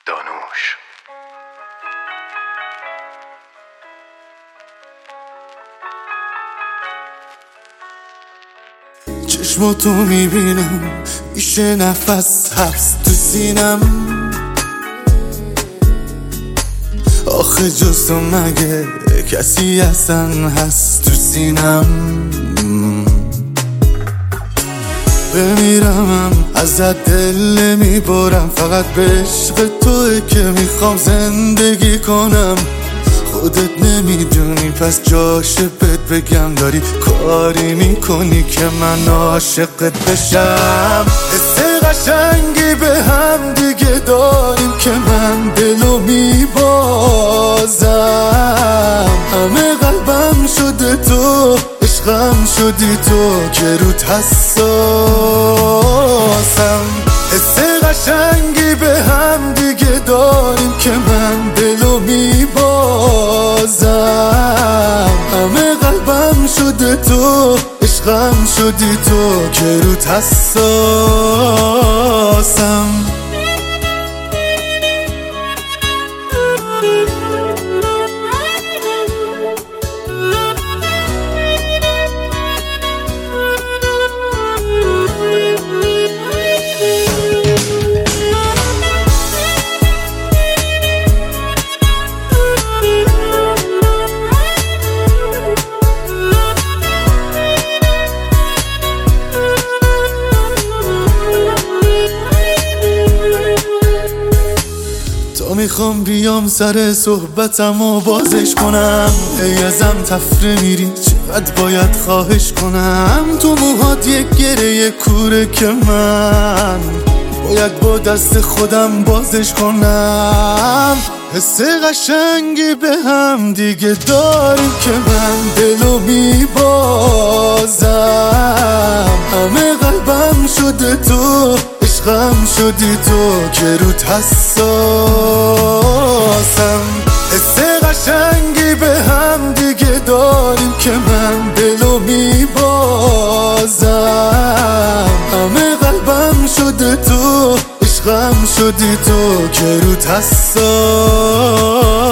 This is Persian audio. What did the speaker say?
دانوش. چشماتو میبینم میشه نفس حبس تو سینم. آخه جز تو مگه کسی اصلا هست تو سینم؟ بمیرمم ازت دل میبرم، فقط به عشق توه که میخوام زندگی کنم. خودت نمیدونی پس جاشه بهت بگم، داری کاری میکنی که من عاشقت بشم. حس قشنگی به هم دیگه داریم که من دلو میبازم. همه قلبم شده تو، عشقم شدی تو که روت حساسم. حس قشنگی به هم دیگه داریم که من دلو میبازم. همه قلبم شده تو، عشقم شدی تو که روت حساسم. میخوام بیام سر صحبتم و بازش کنم. ای ازم تفره میری چقدر باید خواهش کنم. تو موهات یک گره کوره که من باید با دست خودم بازش کنم. حس قشنگی به هم دیگه داریم که من دلو میبازم. همه قلبم شده تو، عشقم شدی تو که روت حساسم. حس قشنگی به هم دیگه داریم که من دلو میبازم. همه قلبم شده تو، عشقم شدی تو که روت حساسم.